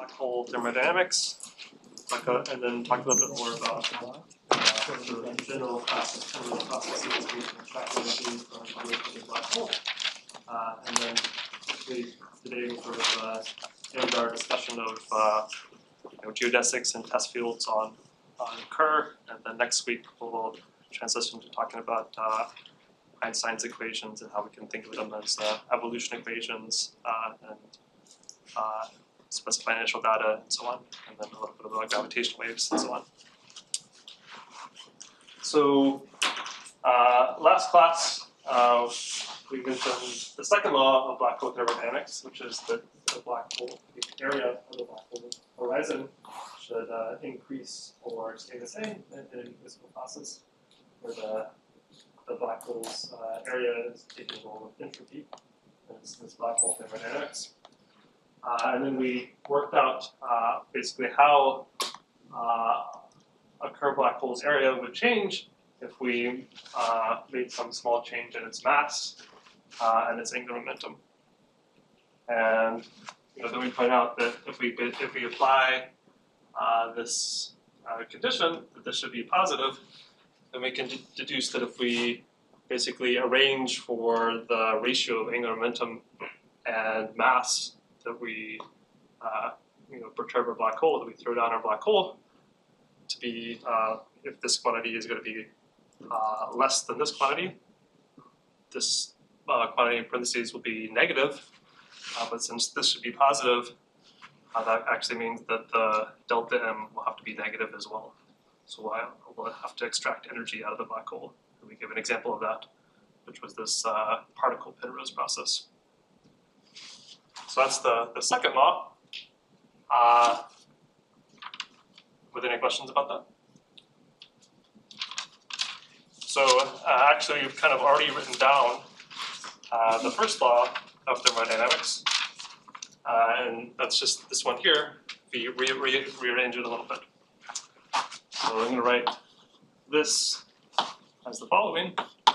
black hole thermodynamics, and then talk a little bit more about the general processes we can extract energy from a black hole. And then today we'll sort of end our discussion of geodesics and test fields on Kerr, and then next week we'll transition to talking about Einstein's equations and how we can think of them as evolution equations and specify initial data and so on, and then a little bit about gravitational waves and so on. So last class we mentioned the second law of black hole thermodynamics, which is that the black hole, the area of the black hole horizon should increase or stay the same in an invisible process, where the black hole's area is taking the role of entropy in this black hole thermodynamics. And then we worked out basically how a Kerr black hole's area would change if we made some small change in its mass and its angular momentum. And then we point out that if we apply this condition, that this should be positive, then we can deduce that if we basically arrange for the ratio of angular momentum and mass that we perturb our black hole, that we throw down our black hole, to be, if this quantity is going to be less than this quantity in parentheses will be negative, but since this should be positive, that actually means that the delta M will have to be negative as well. So we'll have to extract energy out of the black hole. And we give an example of that, which was this particle Penrose process. So that's the second law. Were there any questions about that? So actually, you've kind of already written down the first law of thermodynamics, and that's just this one here. We rearrange it a little bit. So I'm going to write this as the following.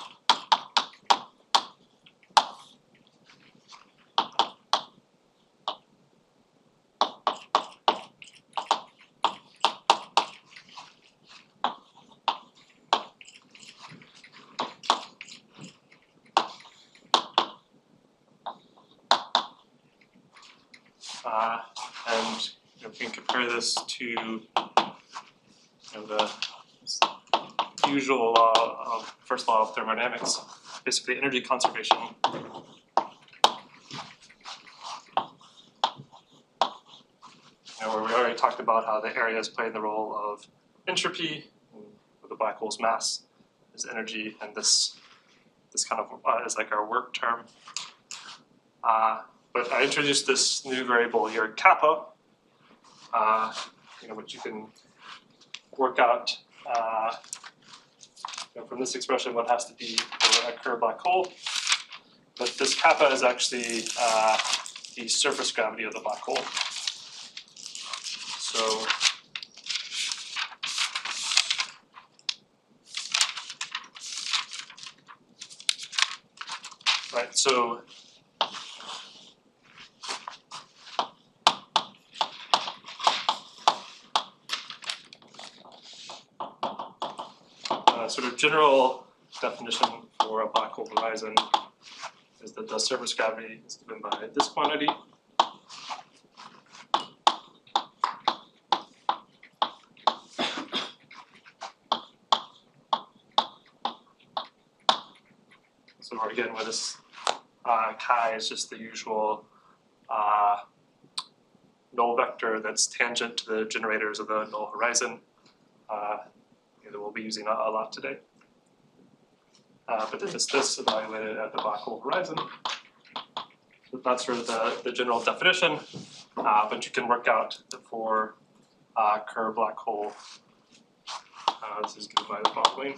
And we can compare this to the usual law of first law of thermodynamics, basically energy conservation. Where we already talked about how the areas play the role of entropy, where the black hole's mass is energy, and this kind of is like our work term. But I introduced this new variable here, kappa, which you can work out from this expression what has to be for a Kerr black hole. But this kappa is actually the surface gravity of the black hole. So so sort of general definition for a black hole horizon is that the surface gravity is given by this quantity. So again, where this chi is just the usual null vector that's tangent to the generators of the null horizon. That we'll be using a lot today. But it's this evaluated at the black hole horizon. So that's sort of the general definition, but you can work out for Kerr black hole. This is given by the following.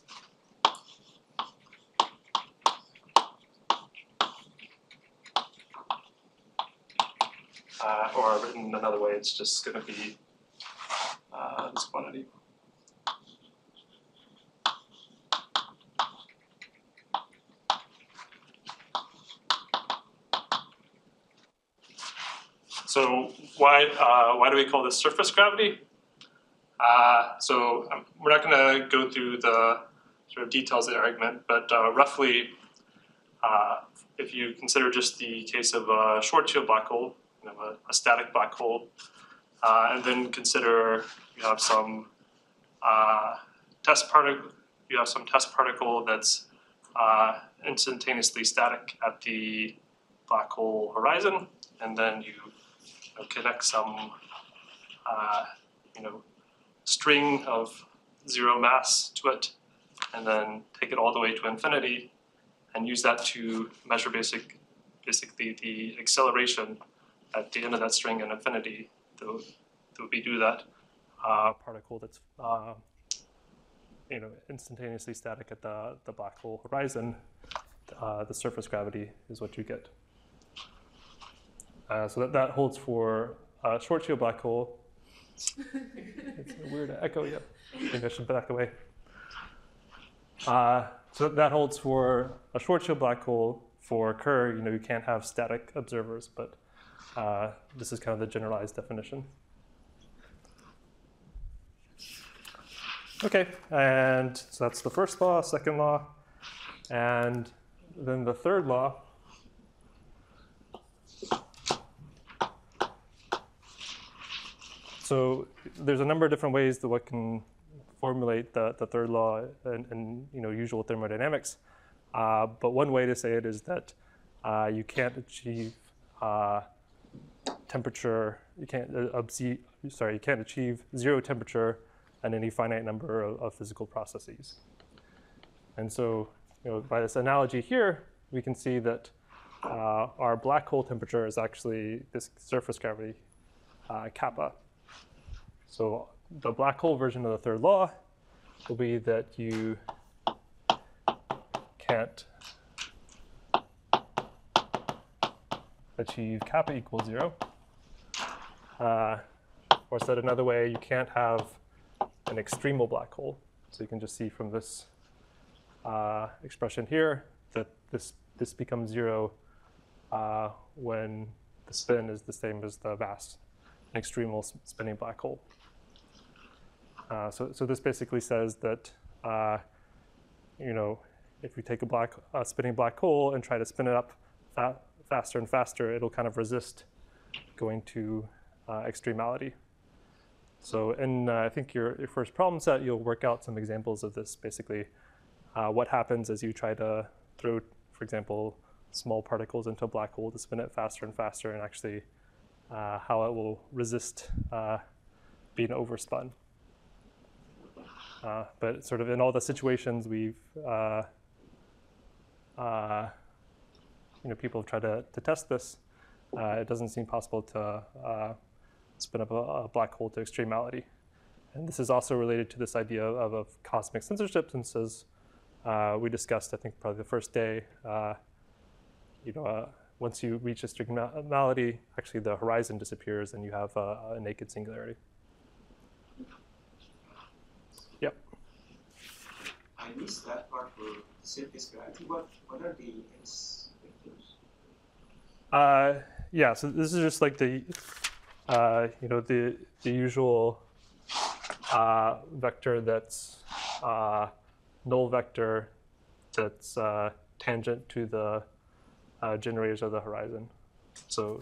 Or written another way, it's just going to be this quantity. So So why do we call this surface gravity? We're not going to go through the sort of details of the argument, but roughly, if you consider just the case of a Schwarzschild black hole, a static black hole, and then consider you have some test particle that's instantaneously static at the black hole horizon, and then you connect some string of zero mass to it, and then take it all the way to infinity, and use that to measure basically the acceleration at the end of that string in infinity. Though we do that particle that's instantaneously static at the black hole horizon, the surface gravity is what you get. So that holds for a Schwarzschild black hole. It's a weird echo, yeah. I think I should back away. So that holds for a Schwarzschild black hole. For Kerr, you can't have static observers, but this is kind of the generalized definition. Okay, and so that's the first law, second law, and then the third law. So there's a number of different ways that one can formulate the third law in usual thermodynamics. But one way to say it is that you can't achieve temperature. You can't achieve zero temperature in any finite number of physical processes. And so, by this analogy here, we can see that our black hole temperature is actually this surface gravity kappa. So the black hole version of the third law will be that you can't achieve kappa equals 0. Or said another way, you can't have an extremal black hole. So you can just see from this expression here that this becomes 0 when the spin is the same as the mass, an extremal spinning black hole. So this basically says that if we take a spinning black hole and try to spin it up faster and faster, it'll kind of resist going to extremality. So in I think your first problem set, you'll work out some examples of this. Basically, what happens as you try to throw, for example, small particles into a black hole to spin it faster and faster, and actually how it will resist being overspun. But sort of in all the situations we've, people have tried to test this, it doesn't seem possible to spin up a black hole to extremality. And this is also related to this idea of cosmic censorship, since as we discussed, I think probably the first day, once you reach extremality, actually the horizon disappears and you have a naked singularity. Yep. I missed that part for surface gravity. What are the x vectors? Yeah, so this is just like the usual vector that's null vector that's tangent to the generators of the horizon. So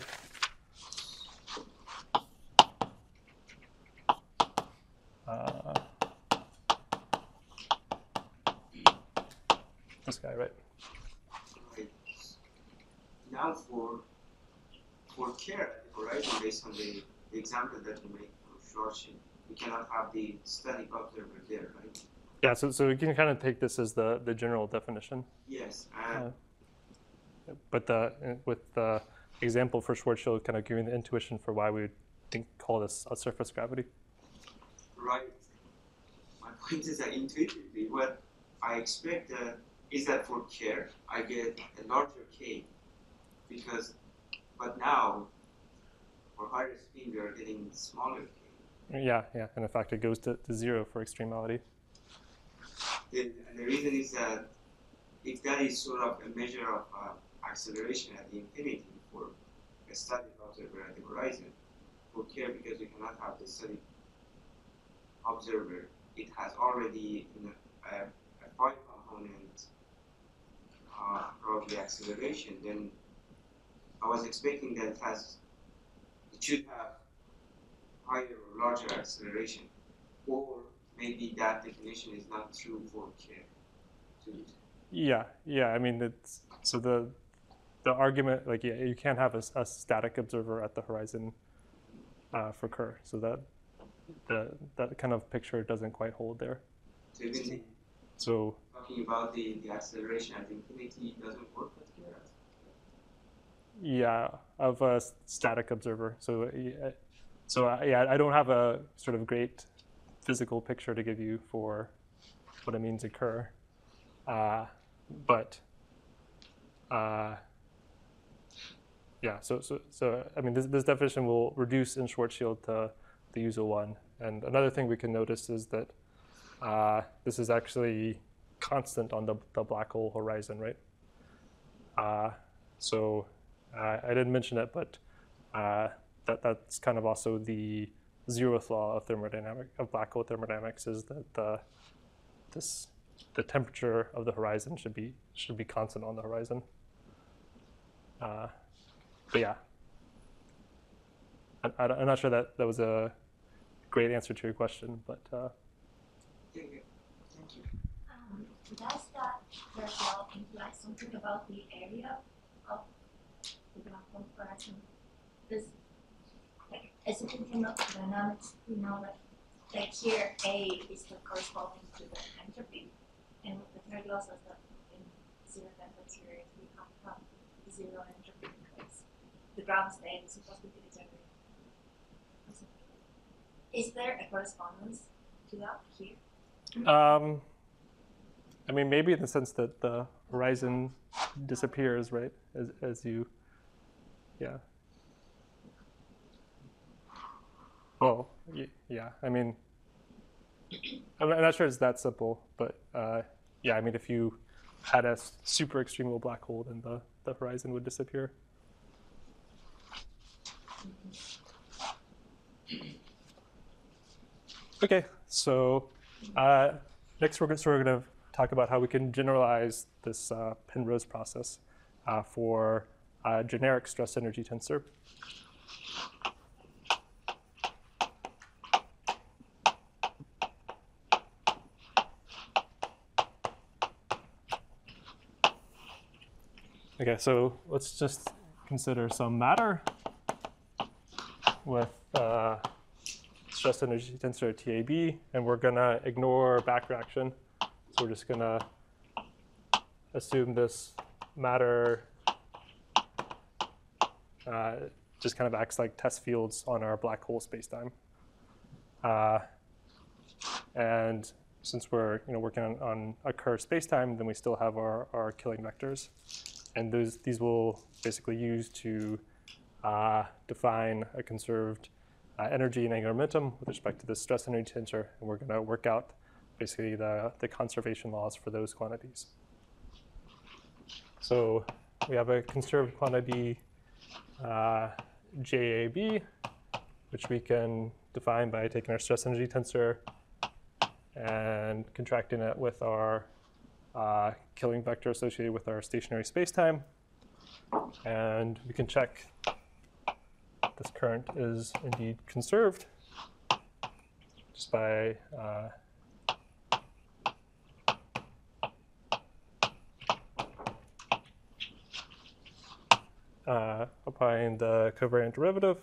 this guy, right? Right. Now for Kerr at the horizon, based on the example that you made for Schwarzschild, we cannot have the static observer there, right? Yeah, so we can kind of take this as the general definition. Yes. But with the example for Schwarzschild, kind of giving the intuition for why we would call this a surface gravity. Right. My point is that intuitively, what I expect is that for Kerr, I get a larger K, but now for higher spin, we are getting smaller K. Yeah, and in fact, it goes to 0 for extremality. And the reason is that if that is sort of a measure of acceleration at the infinity for a static observer at the horizon. For care, because you cannot have the static observer, it has already a 5-component probably acceleration. Then I was expecting that it should have higher or larger acceleration, or maybe that definition is not true for care. Yeah. I mean, it's so the argument, like, you can't have a static observer at the horizon for Kerr, so that kind of picture doesn't quite hold there. So talking about the acceleration at infinity doesn't work with Kerr. Yeah, of a static observer. So I don't have a sort of great physical picture to give you for what it means to Kerr, but yeah. So I mean, this definition will reduce in Schwarzschild to the usual one. And another thing we can notice is that this is actually constant on the black hole horizon, right? So I didn't mention it, but that's kind of also the zeroth law of black hole thermodynamics, is that the temperature of the horizon should be constant on the horizon. But yeah, I'm not sure that was a great answer to your question, but. Thank you. Does that law imply something about the area of the black hole horizon? As a thermodynamics, we know that here A is the corresponding to the entropy, and with the third law says that in zero temperature we come from zero entropy because the ground state is supposed to be degenerate. Is there a correspondence to that here? I mean, maybe in the sense that the horizon disappears, right, as you, yeah. Well, yeah. I mean, I'm not sure it's that simple, but yeah. I mean, if you had a super extreme black hole, then the horizon would disappear. Okay, so next we're going to talk about how we can generalize this Penrose process for a generic stress energy tensor. Okay, so let's just consider some matter with stress energy tensor TAB, and we're going to ignore back reaction. So we're just going to assume this matter just kind of acts like test fields on our black hole spacetime. And since we're working on a Kerr spacetime, then we still have our killing vectors. And these will basically use to define a conserved energy and angular momentum with respect to the stress energy tensor. And we're going to work out basically the conservation laws for those quantities. So we have a conserved quantity JAB, which we can define by taking our stress energy tensor and contracting it with our killing vector associated with our stationary spacetime. And we can check this current is indeed conserved just by applying the covariant derivative.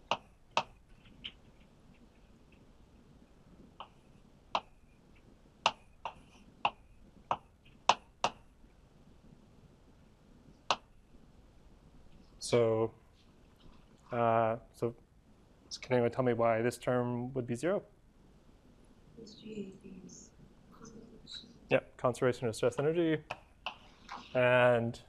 So can anyone tell me why this term would be 0? Yep, conservation of stress energy. And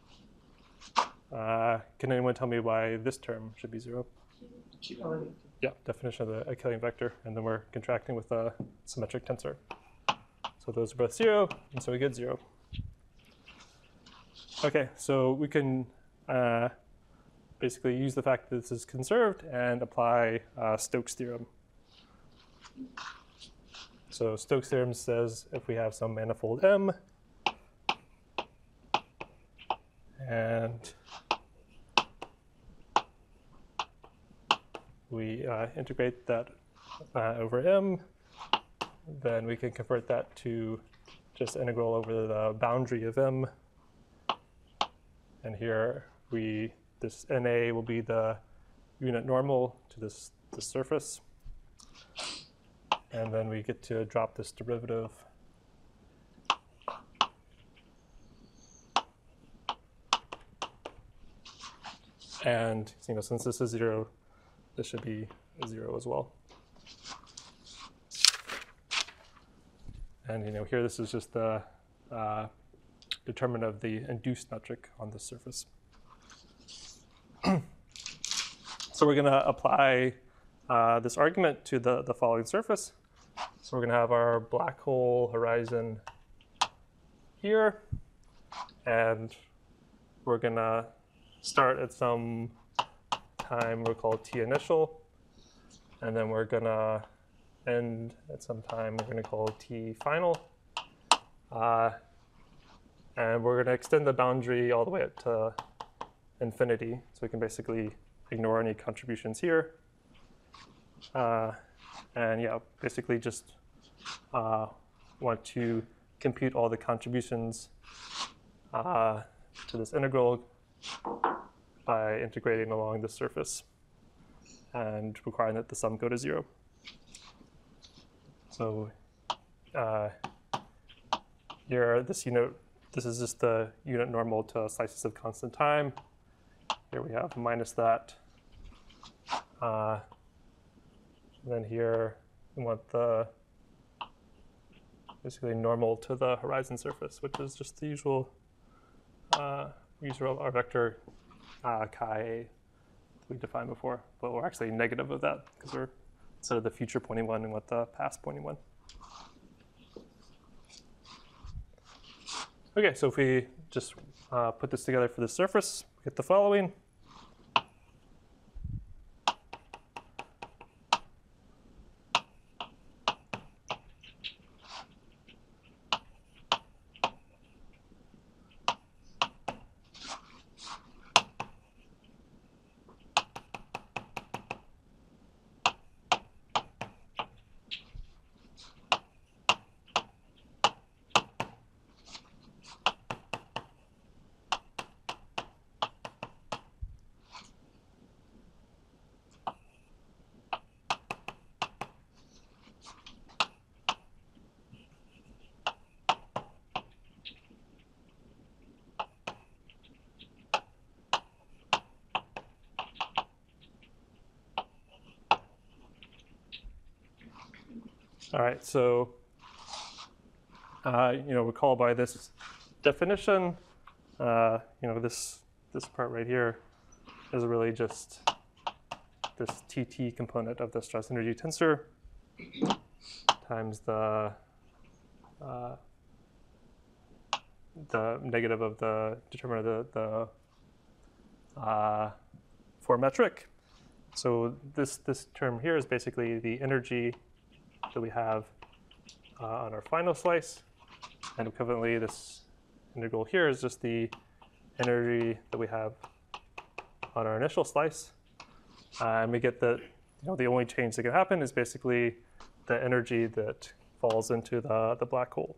can anyone tell me why this term should be 0? Yeah, definition of the killing vector, and then we're contracting with a symmetric tensor. So those are both 0, and so we get 0. Okay, so we can basically use the fact that this is conserved and apply Stokes' theorem. So Stokes' theorem says if we have some manifold M and we integrate that over M, then we can convert that to just integral over the boundary of M. And here this NA will be the unit normal to this surface. And then we get to drop this derivative. And since this is 0, this should be 0 as well. And here this is just the determinant of the induced metric on this surface. So we're going to apply this argument to the following surface. So we're going to have our black hole horizon here, and we're going to start at some time we'll call t initial, and then we're going to end at some time we're going to call t final. And we're going to extend the boundary all the way up to infinity, so we can basically ignore any contributions here. And yeah, basically just want to compute all the contributions to this integral by integrating along the surface and requiring that the sum go to 0. So here, this is just the unit normal to slices of constant time. Here we have minus that. Then here we want the basically normal to the horizon surface, which is just the usual our vector chi we defined before, but we're actually negative of that because we're instead of the future pointing one and what the past pointing one. Okay, so if we just put this together for the surface, we get the following. All right, so recall by this definition, this part right here is really just this TT component of the stress energy tensor times the negative of the determinant of the for metric. So this term here is basically the energy that we have on our final slice, and equivalently this integral here is just the energy that we have on our initial slice, and we get that the only change that can happen is basically the energy that falls into the black hole.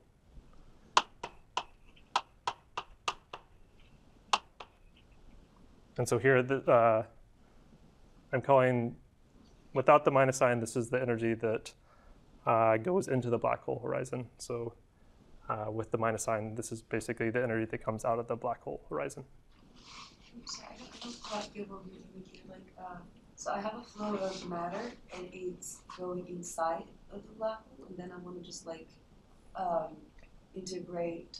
And so here I'm calling, without the minus sign, this is the energy that goes into the black hole horizon. So with the minus sign, this is basically the energy that comes out of the black hole horizon. I'm sorry, I don't quite get what you're doing here. So I have a flow of matter, and it's going inside of the black hole, and then I want to just integrate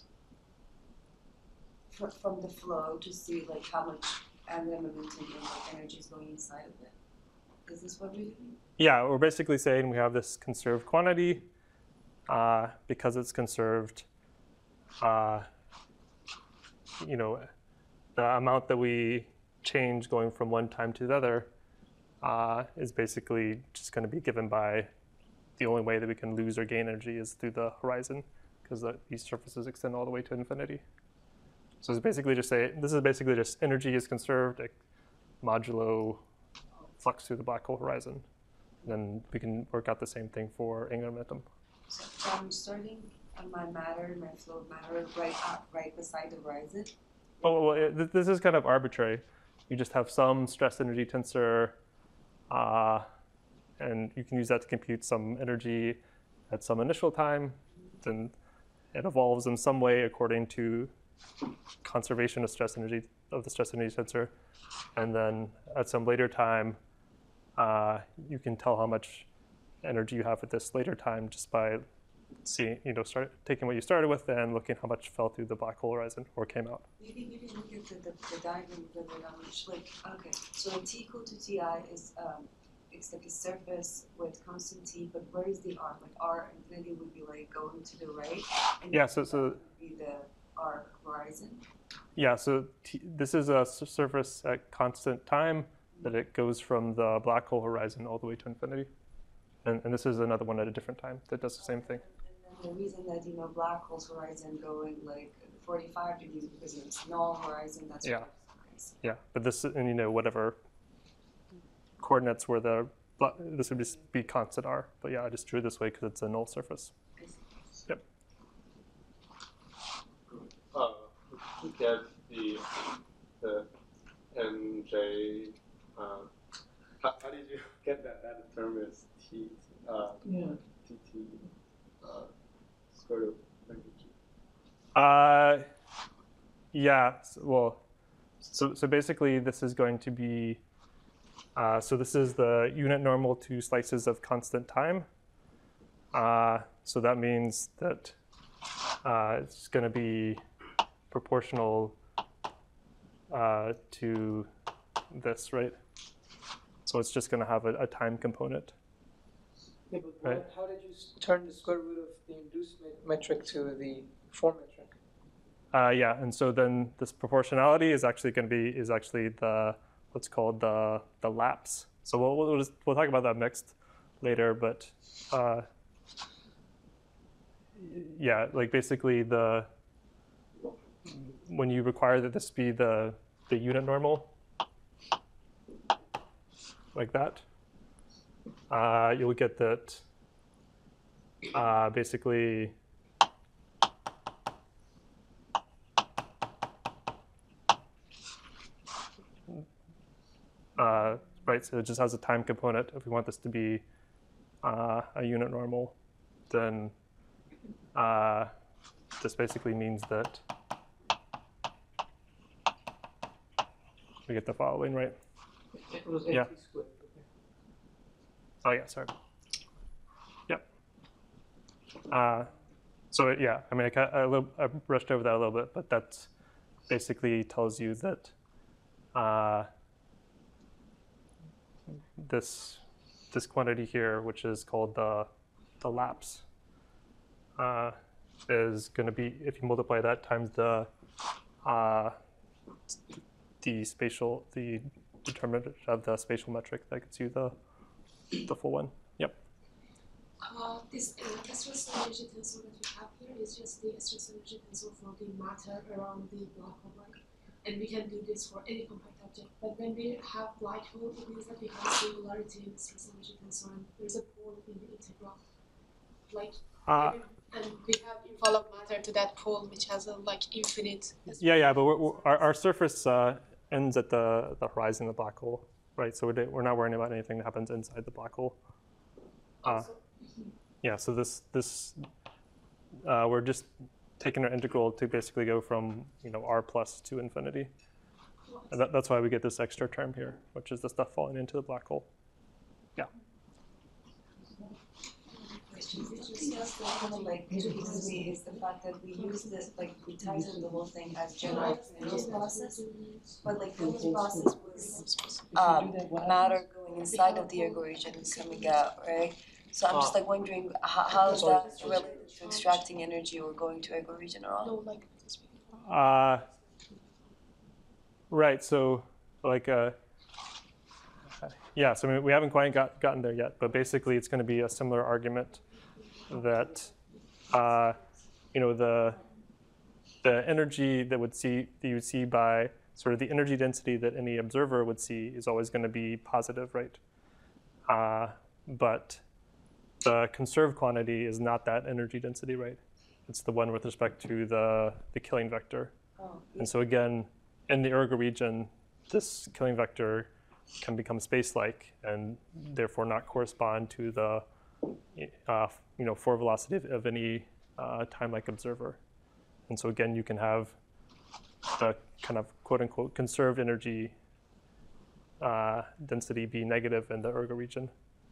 from the flow to see how much angular momentum and energy is going inside of it. Is this what we're doing? Yeah, we're basically saying we have this conserved quantity. Because it's conserved, the amount that we change going from one time to the other is basically just going to be given by the only way that we can lose or gain energy is through the horizon, because these surfaces extend all the way to infinity. So it's basically just this is basically just energy is conserved modulo flux through the black hole horizon. And then we can work out the same thing for angular momentum. So I'm starting on my flow of matter right beside the horizon. Oh, well, this is kind of arbitrary. You just have some stress energy tensor, and you can use that to compute some energy at some initial time. Then it evolves in some way according to conservation of stress energy of the stress energy tensor, and then at some later time, you can tell how much energy you have at this later time just by seeing, taking what you started with and looking how much fell through the black hole horizon or came out. Maybe look at the diagram of how much, okay, so T equal to Ti is it's like a surface with constant T, but where is the R? Like R infinity would be like going to the right, and yeah, so would be the R horizon. Yeah, so this is a surface at constant time that it goes from the black hole horizon all the way to infinity. And this is another one at a different time that does the same thing. And then the reason that black hole's horizon going like 45 degrees because it's null horizon. That's yeah, okay. yeah. But this and whatever coordinates where this would just be constant R. But yeah, I just drew it this way because it's a null surface. Yep. To get the NJ. How did you get that? That term is T. TT. Square root of yeah. So basically, this is going to be. So this is the unit normal to slices of constant time. So that means that it's going to be proportional to this, right? So it's just going to have a time component. Yeah, but right? How did you turn the square root of the induced metric to the form metric? Yeah, and so then this proportionality is actually going to be what's called the lapse. So we'll talk about that next later, but yeah, like basically when you require that this be the unit normal, like that, you'll get that basically right, so it just has a time component. If we want this to be a unit normal, then this basically means that we get the following, right? It was Yeah. NT squared. Okay. Oh yeah, sorry. Yep. So yeah, I mean, I brushed over that a little bit, but that basically tells you that this quantity here, which is called the lapse, is going to be, if you multiply that times the determinant of the spatial metric, that gets you the full one. Yep. This stress energy tensor that we have here is just the stress energy tensor for the matter around the black hole, right? And we can do this for any compact object. But when we have black hole, it means that we have singularity in the stress energy tensor, and there's a pole in the integral. And we have enveloped matter to that pole, which has a infinite. Yeah, but our surface ends at the horizon of the black hole, right? So we're not worrying about anything that happens inside the black hole. Yeah, so this we're just taking our integral to basically go from r plus to infinity. And that's why we get this extra term here, which is the stuff falling into the black hole. Yeah. Something else that kind of intrigues me is the fact that we use this, we title the whole thing as general Phillips process, but Phillips process was matter going inside of the ergo region and coming out, right? So I'm just wondering how is that related to extracting energy or going to ergo region or all? No, Right. So like yeah, so I mean, we haven't quite gotten there yet, but basically it's going to be a similar argument that the energy that you would see by sort of the energy density that any observer would see is always going to be positive, right? But the conserved quantity is not that energy density, right? It's the one with respect to the killing vector. Oh, And so again, in the ergo region, this killing vector can become space-like and therefore not correspond to the forward velocity of any time-like observer. And so again, you can have the kind of quote-unquote conserved energy density be negative in the ergo region.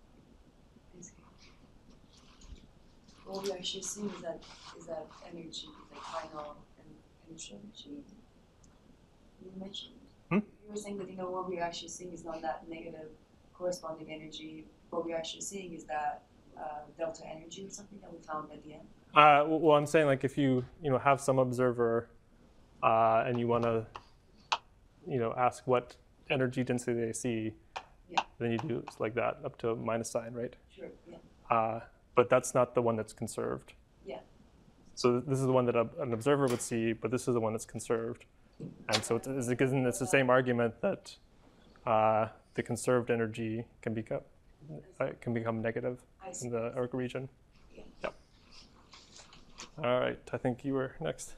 What we actually see is that energy, like final energy you mentioned. Hmm? You were saying that what we're actually seeing is not that negative corresponding energy. What we're actually seeing is that delta energy or something that we found at the end. Well, I'm saying like if you have some observer and you want to ask what energy density they see, Yeah. then you do like that up to a minus sign, right? Sure. Yeah. But that's not the one that's conserved. Yeah. So this is the one that an observer would see, but this is the one that's conserved. And so it's the same argument that the conserved energy can become negative I see. in the ergo region. Yeah. Yep. All right, I think you were next.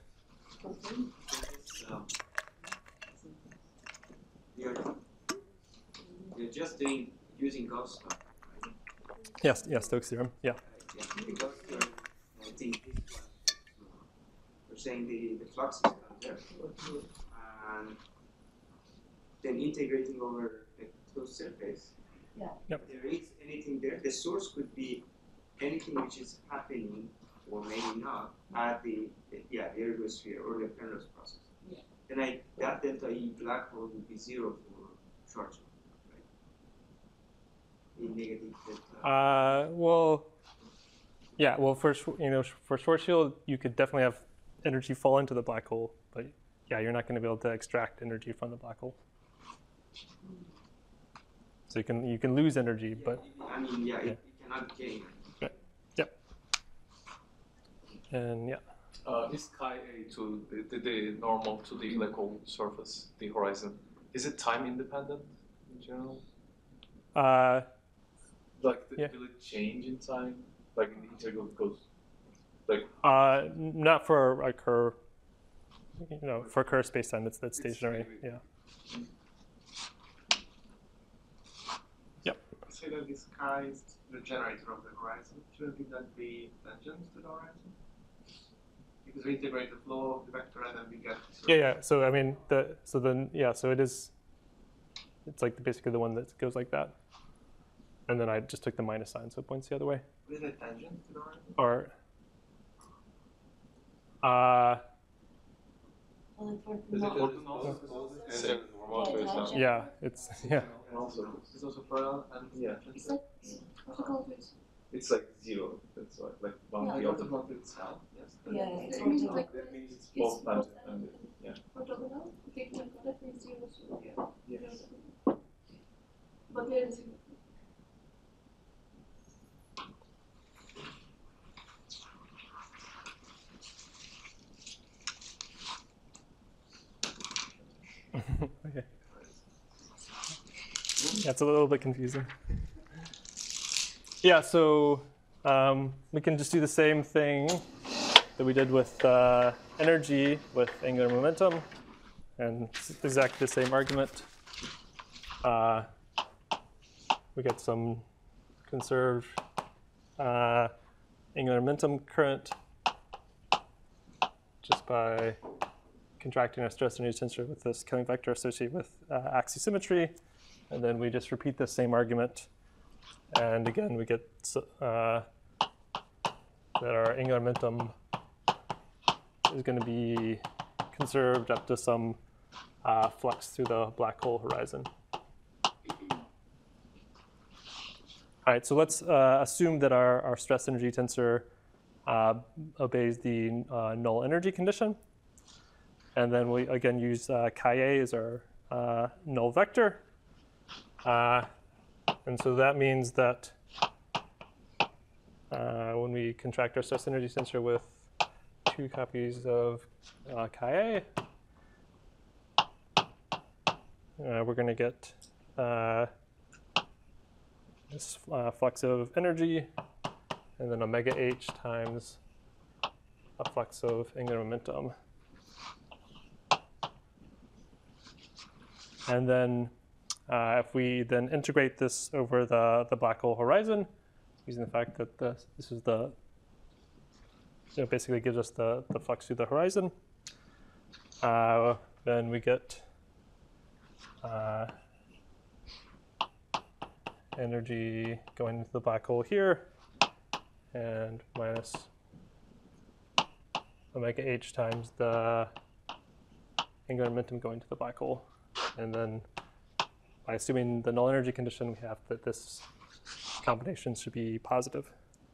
You're just using Gauss law, right? Yes, Stokes theorem. Yeah. Yeah, the Gauss theorem, I think this one, we're saying the flux is not there. And then integrating over a closed surface. Yeah. Yep. If there is anything there, the source could be anything which is happening or maybe not at the ergosphere or the Penrose process. Yeah. Then that delta E black hole would be 0 for Schwarzschild, right? A negative delta. For Schwarzschild, you could definitely have energy fall into the black hole, but yeah, you're not going to be able to extract energy from the black hole. So you can lose energy, but I mean, it cannot gain. yep. And yeah. Is chi A to the normal to the helical surface, the horizon? Is it time independent in general? Will it change in time? Like in the integral goes like Not for a Kerr. For Kerr spacetime, that's stationary. Yeah. Yep. Say that this chi is the generator of the horizon. Shouldn't that be tangent to the horizon? Because we integrate the flow of the vector and then we get. Yeah. So I mean, so it is. It's like basically the one that goes like that, and then I just took the minus sign, so it points the other way. Is it tangent to the horizon? Or. is it normal to itself? Yeah, it's yeah. Also, it's also parallel and It's like protocol with It's like 0. That's like boundary Yeah, of the protocol itself. Yes. Yeah, it's I mean, orthogonal. like That means it's it's both times dependent. Yeah. orthogonal. Okay, like that means 0, so yeah. Yes. But there is Okay. Yeah, it's a little bit confusing. Yeah, so we can just do the same thing that we did with energy with angular momentum, and it's exactly the same argument. We get some conserved angular momentum current just by contracting our stress energy tensor with this killing vector associated with axisymmetry, and then we just repeat the same argument, and again we get that our angular momentum is going to be conserved up to some flux through the black hole horizon. All right, so let's assume that our stress energy tensor obeys the null energy condition. And then we again use chi A as our null vector. And so that means that when we contract our stress energy tensor with 2 copies of chi A, we're going to get this flux of energy, and then omega h times a flux of angular momentum. And then if we then integrate this over the black hole horizon, using the fact that this is the, basically gives us the flux through the horizon, then we get energy going into the black hole here, and minus omega h times the angular momentum going to the black hole. And then by assuming the null energy condition, we have that this combination should be positive.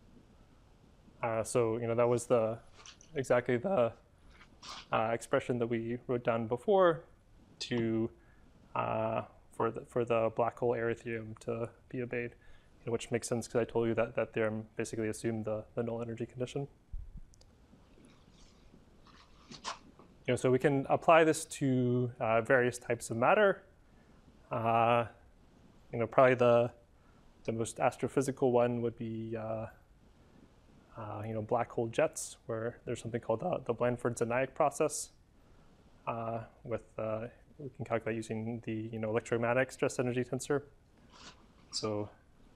So that was exactly the expression that we wrote down before to for the black hole area theorem to be obeyed, which makes sense because I told you that theorem basically assumed the null energy condition. So we can apply this to various types of matter. Probably the most astrophysical one would be black hole jets, where there's something called the Blandford-Zanaik process. We can calculate using the electromagnetic stress energy tensor. So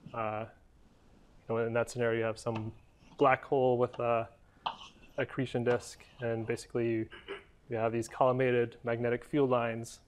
in that scenario, you have some black hole with a accretion disk, and basically you have these collimated magnetic field lines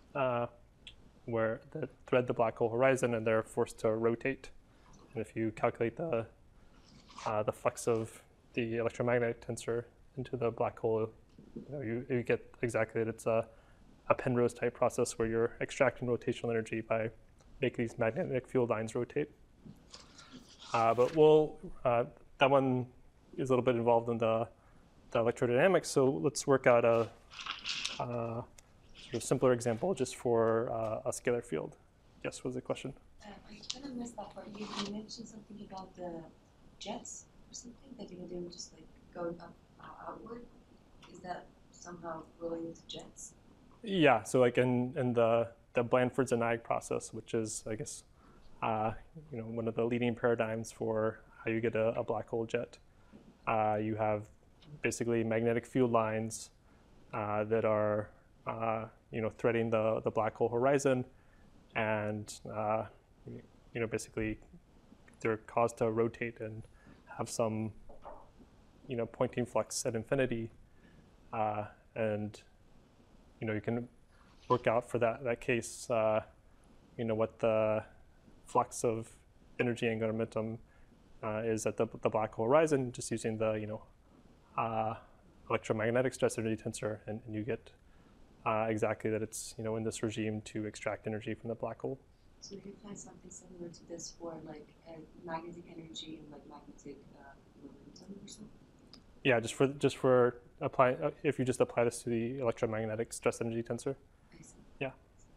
that thread the black hole horizon, and they're forced to rotate. And if you calculate the flux of the electromagnetic tensor into the black hole, you get exactly that it's a Penrose type process where you're extracting rotational energy by making these magnetic field lines rotate. But that one is a little bit involved in the electrodynamics, so let's work out a sort of simpler example just for a scalar field. Yes, was the question? I kind of missed that part. You mentioned something about the jets or something, that they were just like going outward. Is that somehow related to jets? Yeah, so like in the Blandford-Zanaik process, which is, I guess, one of the leading paradigms for how you get a black hole jet. You have basically magnetic field lines that are threading the black hole horizon, and basically they're caused to rotate and have some pointing flux at infinity, and you can work out for that case what the flux of energy angular momentum is at the black hole horizon, just using the electromagnetic stress energy tensor, and you get exactly that it's in this regime to extract energy from the black hole. So if you find something similar to this for like magnetic energy and like magnetic momentum or something? Yeah, just for apply if you just apply this to the electromagnetic stress energy tensor. I see. Yeah.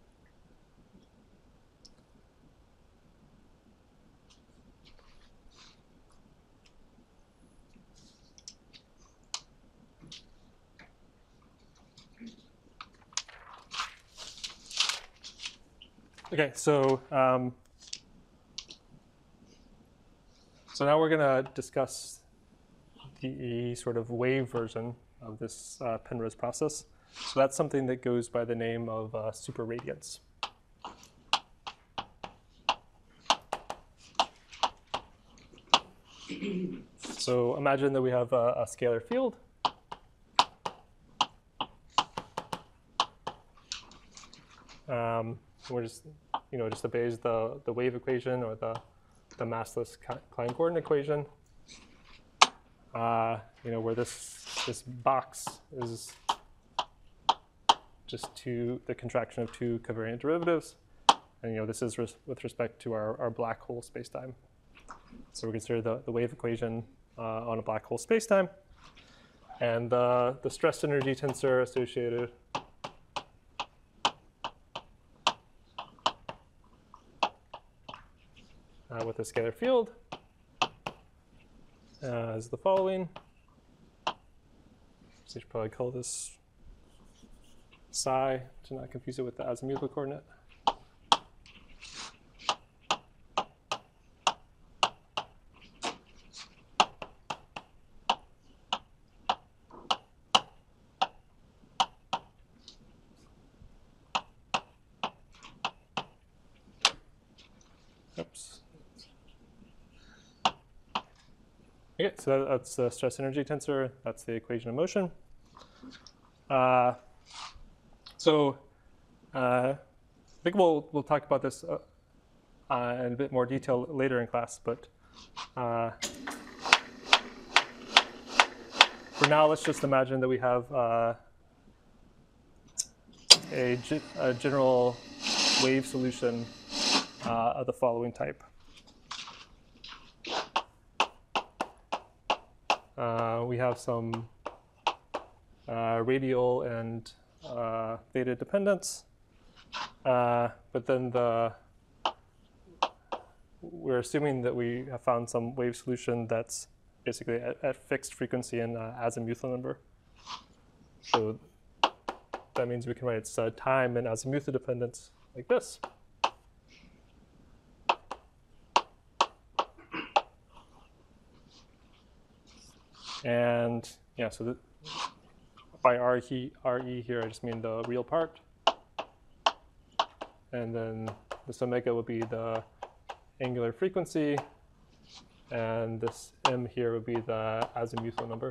Okay, so now we're going to discuss the sort of wave version of this Penrose process. So that's something that goes by the name of superradiance. So imagine that we have a scalar field. We're just obeys the wave equation or the massless Klein coordinate equation. Where this box is just the contraction of 2 covariant derivatives, and this is with respect to our black hole spacetime. So we consider the wave equation on a black hole spacetime, and the stress energy tensor associated with a scalar field is the following. So you should probably call this psi to not confuse it with the azimuthal coordinate. Oops. Okay, so that's the stress energy tensor. That's the equation of motion. I think we'll talk about this in a bit more detail later in class, but for now, let's just imagine that we have a general wave solution of the following type. We have some radial and theta dependence, but then we're assuming that we have found some wave solution that's basically at fixed frequency and azimuthal number. So that means we can write its time and azimuthal dependence like this. And yeah, so by RE here, I just mean the real part. And then this omega will be the angular frequency. And this m here would be the azimuthal number.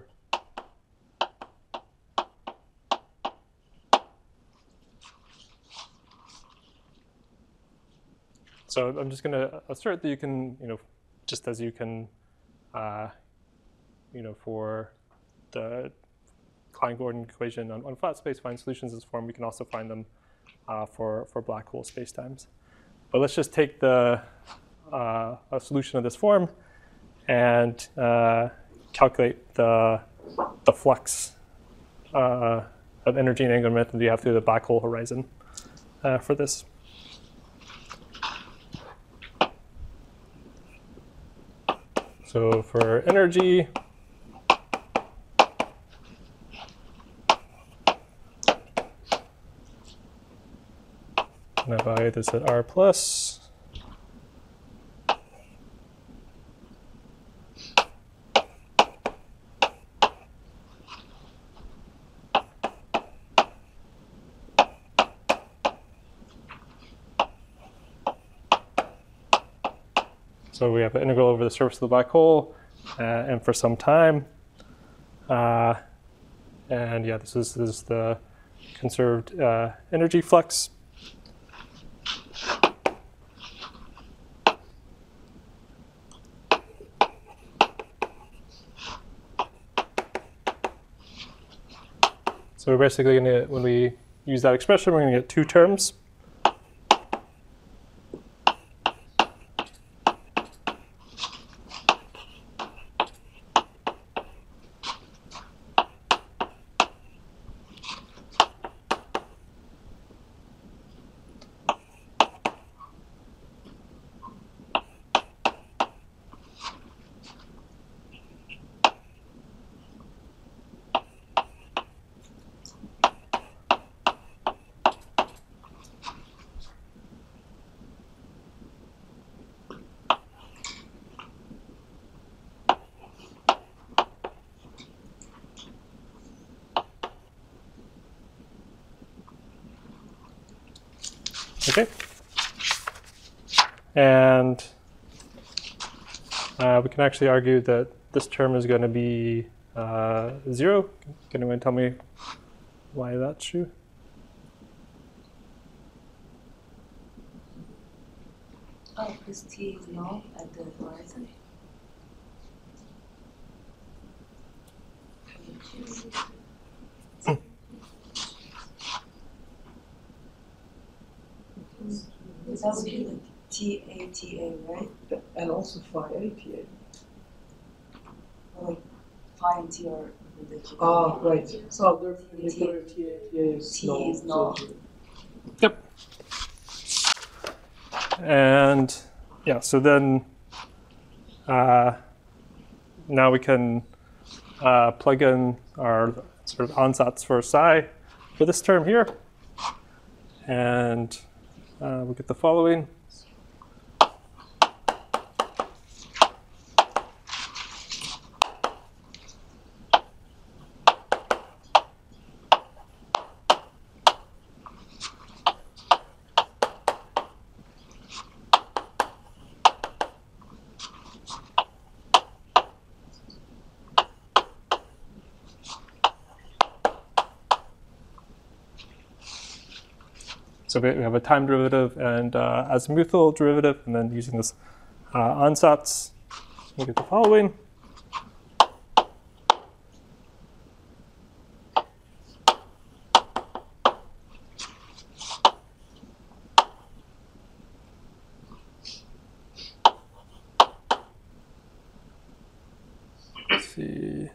So I'm just going to assert that you can, just as you can, for the Klein-Gordon equation on flat space, find solutions in this form, we can also find them for black hole spacetimes. But let's just take a solution of this form and calculate the flux of energy and angular momentum that you have through the black hole horizon for this. So for energy, and I value this at R plus. So we have an integral over the surface of the black hole, and for some time. And yeah, this is the conserved energy flux. So we're basically going to, when we use that expression, we're going to get two terms. Okay, and we can actually argue that this term is going to be 0. Can anyone tell me why that's true? Oh, because t is null at the horizon. That would be like TA, right? And also phi A, TA. Or like phi and t are the Ah, right. So the nuclear TA is T null. is null. So Yep. And yeah, so then now we can plug in our sort of ansatz for psi for this term here. And we get the following. So we have a time derivative and azimuthal derivative, and then using this ansatz, we get the following. Let's see.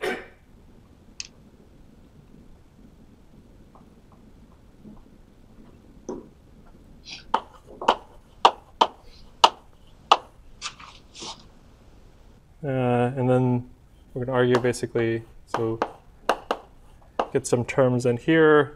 And then we're going to argue basically, so get some terms in here.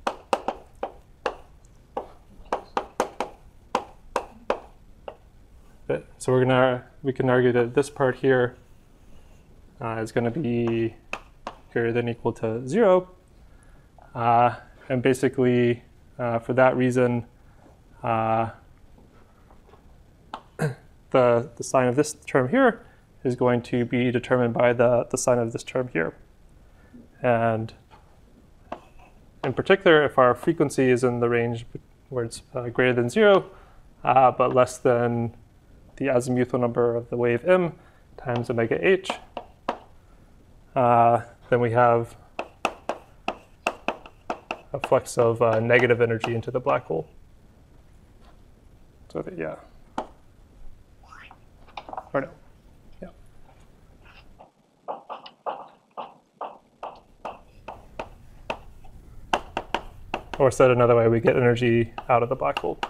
So we can argue that this part here is going to be greater than or equal to 0. And basically, for that reason, the sign of this term here is going to be determined by the sign of this term here. And in particular, if our frequency is in the range where it's greater than 0, but less than the azimuthal number of the wave m times omega h, then we have a flux of negative energy into the black hole. So that, yeah. Or no. Yeah. Or said another way, we get energy out of the black hole.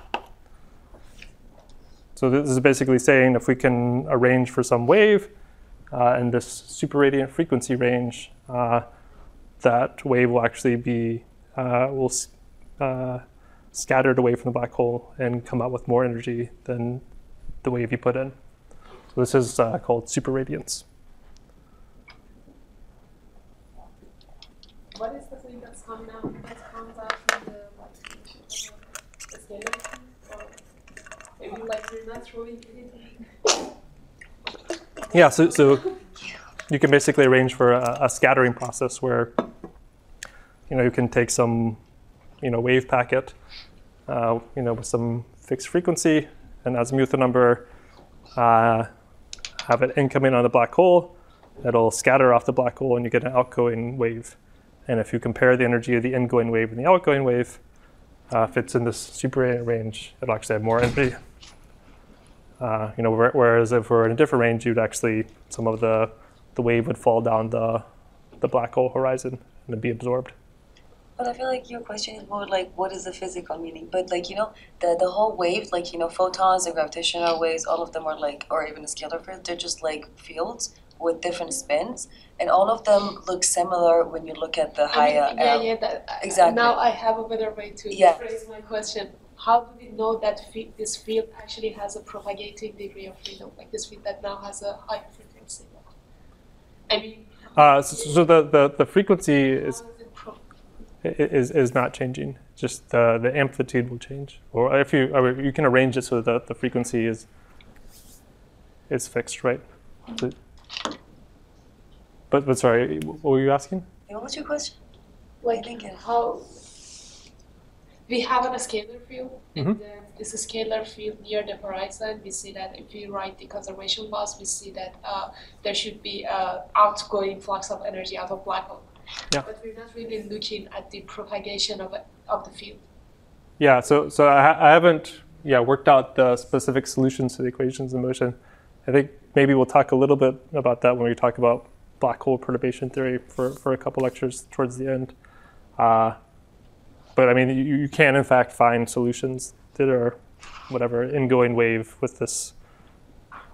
So this is basically saying if we can arrange for some wave in this superradiant frequency range, that wave will actually be scattered away from the black hole and come out with more energy than the wave you put in. So this is called superradiance. What is the thing that's coming out? That comes out from the scalar? Or maybe like you're not throwing anything? Yeah, so you can basically arrange for a scattering process where you can take some wave packet with some fixed frequency and azimuthal number, have it incoming on the black hole, it'll scatter off the black hole and you get an outgoing wave. And if you compare the energy of the ingoing wave and the outgoing wave, if it's in this superradiant range, it'll actually have more energy. Whereas if we're in a different range, you'd actually, some of the wave would fall down the black hole horizon and be absorbed. But I feel like your question is more like, what is the physical meaning? But like, the whole wave, like, photons and gravitational waves, all of them are like, or even a scalar field, they're just like fields with different spins. And all of them look similar when you look at the higher exactly. Now I have a better way to phrase my question. How do we know that this field actually has a propagating degree of freedom, like this field that now has a higher frequency? I mean, so the frequency is not changing. Just the amplitude will change, or if you can arrange it so that the frequency is fixed, right? But sorry, what were you asking? What was your question? Like how we have a scalar field, and then this scalar field near the horizon, we see that if we write the conservation laws, we see that there should be outgoing flux of energy out of black hole. Yeah. But we're not really looking at the propagation of the field. Yeah, so I haven't worked out the specific solutions to the equations in motion. I think maybe we'll talk a little bit about that when we talk about black hole perturbation theory for a couple lectures towards the end. But I mean, you can in fact find solutions that are whatever ingoing wave with this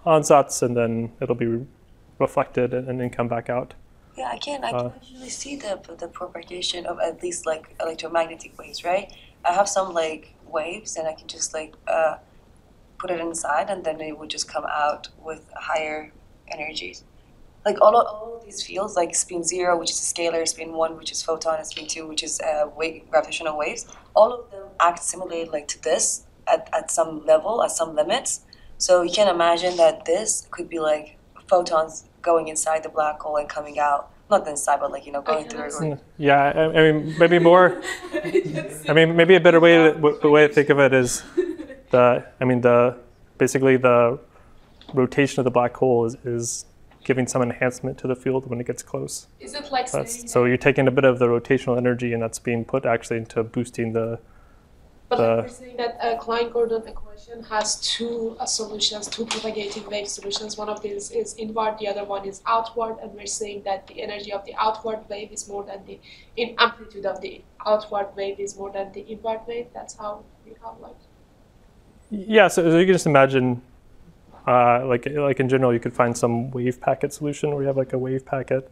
ansatz, and then it'll be reflected and then come back out. Yeah, I can actually see the propagation of at least like electromagnetic waves, right? I have some like waves, and I can just like put it inside, and then it would just come out with higher energies. Like all of these fields, like spin 0, which is a scalar, spin 1, which is photon, and spin 2, which is gravitational waves. All of them act similarly like to this at some level, at some limits. So you can imagine that this could be like photons going inside the black hole and coming out, not inside, but like, you know, going through it. Yeah, I mean, maybe more. I mean, maybe a better way to think of it is basically the rotation of the black hole is giving some enhancement to the field when it gets close. Is it like So you're taking a bit of the rotational energy, and that's being put actually into boosting the. But like we're saying that a Klein-Gordon equation has two solutions, two propagating wave solutions. One of these is inward, the other one is outward, and we're saying that the energy of the outward wave is more than the amplitude of the outward wave is more than the inward wave. That's how we have like. Yeah, so you can just imagine, like in general, you could find some wave packet solution where you have like a wave packet.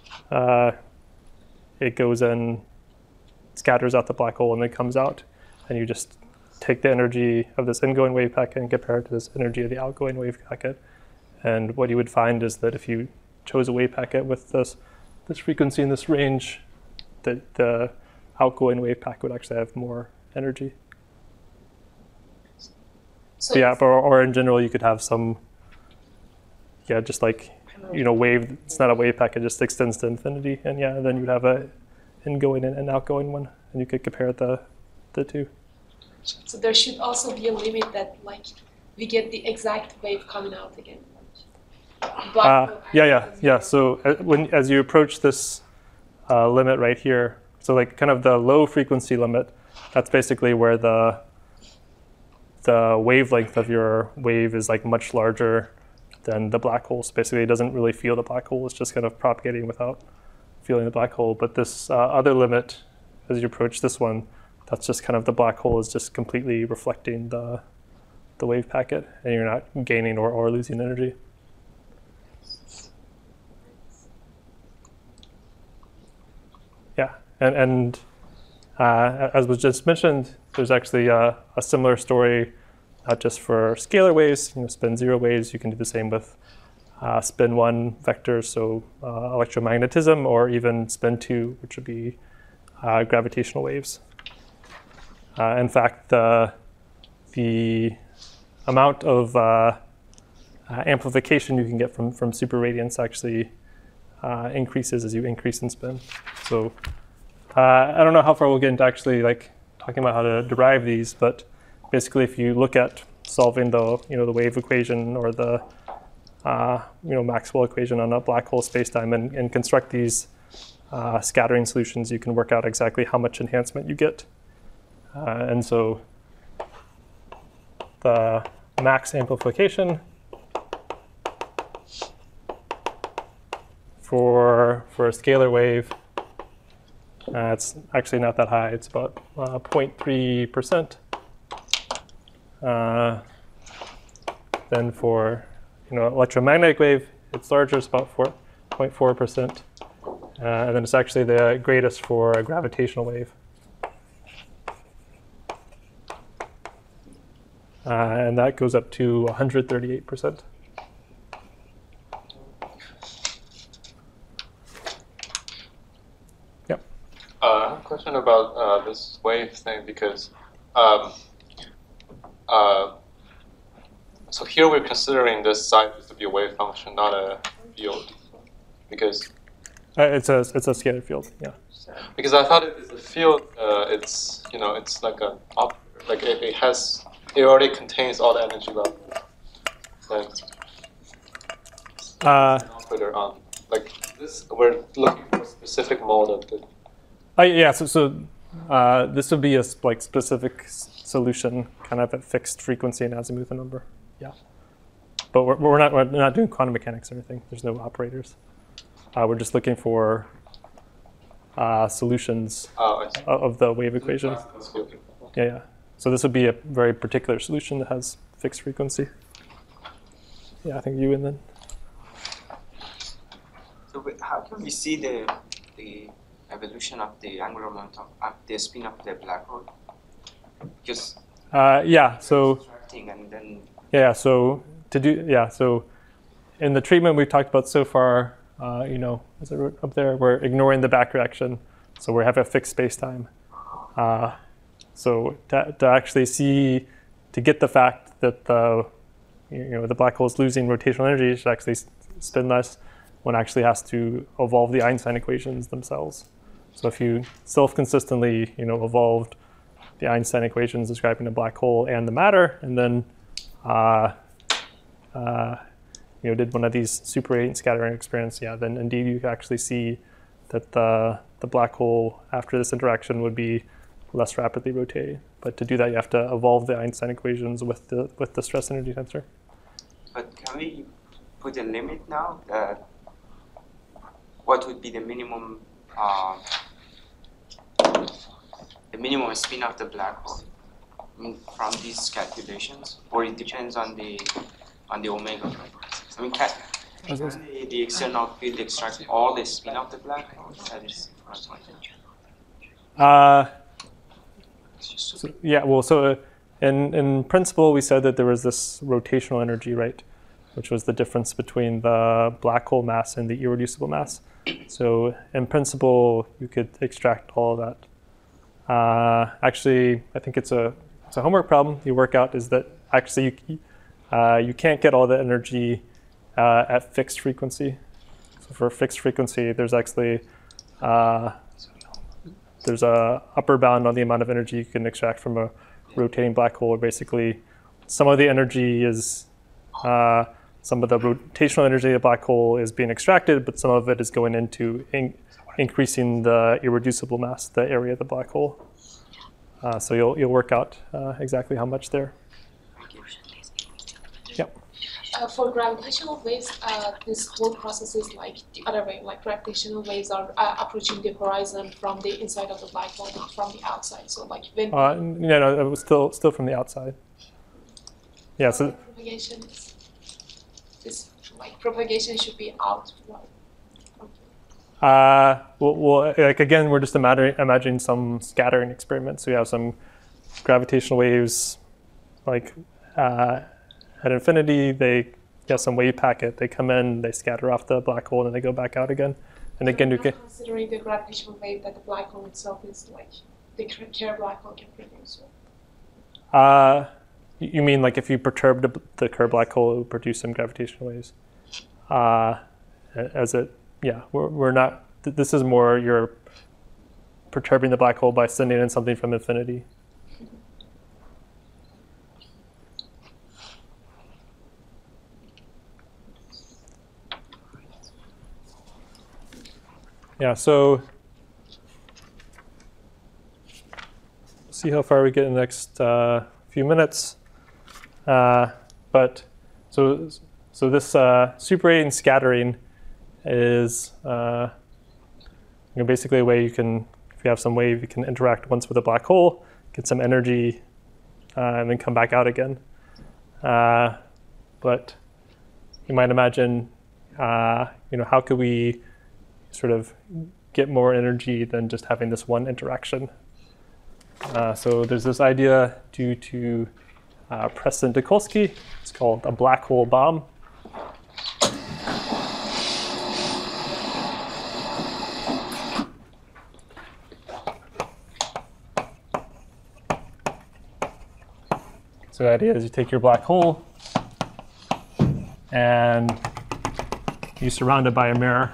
It goes in, scatters out the black hole, and then comes out. And you just take the energy of this ingoing wave packet and compare it to this energy of the outgoing wave packet. And what you would find is that if you chose a wave packet with this frequency and this range, that the outgoing wave packet would actually have more energy. So yeah, or in general, you could have some, just like, wave, it's not a wave packet, it just extends to infinity. And then you'd have a ingoing and outgoing one, and you could compare the two. So there should also be a limit that like we get the exact wave coming out again. Yeah. So as you approach this limit right here, so like kind of the low frequency limit, that's basically where the wavelength of your wave is like much larger than the black hole. So basically, it doesn't really feel the black hole. It's just kind of propagating without feeling the black hole. But this other limit, as you approach this one, that's just kind of the black hole is just completely reflecting the wave packet, and you're not gaining or losing energy. Yeah, and as was just mentioned, there's actually a similar story, not just for scalar waves, spin 0 waves. You can do the same with spin 1 vectors, so electromagnetism, or even spin 2, which would be gravitational waves. In fact, the amount of amplification you can get from superradiance actually increases as you increase in spin. So I don't know how far we'll get into actually like talking about how to derive these, but basically, if you look at solving the the wave equation or the Maxwell equation on a black hole spacetime and construct these scattering solutions, you can work out exactly how much enhancement you get. And so the max amplification for a scalar wave, it's actually not that high. It's about 0.3%. Then for electromagnetic wave, it's larger. It's about 4.4%. And then it's actually the greatest for a gravitational wave. And that goes up to 138%. Yep. I have a question about this wave thing because so here we're considering this size to be a wave function, not a field, because it's a scalar field. Yeah. Because I thought if it's a field, it's it's like it already contains all the energy level. Like an operator on like this. We're looking for a specific mode of the. Yeah. So this would be a specific solution, kind of at fixed frequency and azimuth number. Yeah. But we're not doing quantum mechanics or anything. There's no operators. We're just looking for solutions of the wave equation. Yeah. So this would be a very particular solution that has fixed frequency. yeah, I think you and then. So how can we see the evolution of the angular momentum of the spin of the black hole? Because Yeah. So. subtracting and then Yeah. So so in the treatment we've talked about so far, as I wrote up there, we're ignoring the back reaction, so we have a fixed space-time. So to actually see, to get the fact that the black hole is losing rotational energy, it should actually spin less. One actually has to evolve the Einstein equations themselves. So if you self-consistently, evolved the Einstein equations describing the black hole and the matter, and then did one of these super radiant scattering experiments, then indeed you can actually see that the black hole after this interaction would be less rapidly rotating. But to do that, you have to evolve the Einstein equations with the stress energy tensor. But can we put a limit now? What would be the minimum spin of the black hole from these calculations, or it depends on the omega? I mean, can the external field extract all the spin of the black hole? That is So in principle, we said that there was this rotational energy, right, which was the difference between the black hole mass and the irreducible mass. So in principle, you could extract all of that. Actually, I think it's a homework problem you work out, is that actually you can't get all the energy at fixed frequency. So for fixed frequency, there's actually there's a upper bound on the amount of energy you can extract from a rotating black hole. Basically, some of the energy is some of the rotational energy of the black hole is being extracted, but some of it is going into increasing the irreducible mass, the area of the black hole. So you'll work out exactly how much there. Yep. For gravitational waves, this whole process is like the other way. Like gravitational waves are approaching the horizon from the inside of the black hole, not from the outside. So like when no, it was still from the outside. Yeah. So propagation is propagation should be outward. Well, like again, we're just imagining some scattering experiments. So we have some gravitational waves, like at infinity, they get some wave packet. They come in, they scatter off the black hole, and they go back out again. And again, you can considering the gravitational wave that the black hole itself is like the Kerr black hole can produce. You mean like if you perturb the Kerr black hole, it will produce some gravitational waves? We're not. This is more you're perturbing the black hole by sending in something from infinity. Yeah, so see how far we get in the next few minutes. But so this super radiant scattering is basically a way you can, if you have some wave, you can interact once with a black hole, get some energy, and then come back out again. But you might imagine, how could we sort of get more energy than just having this one interaction? So there's this idea due to Preston Tukolsky. It's called a black hole bomb. So the idea is you take your black hole and you surround it by a mirror.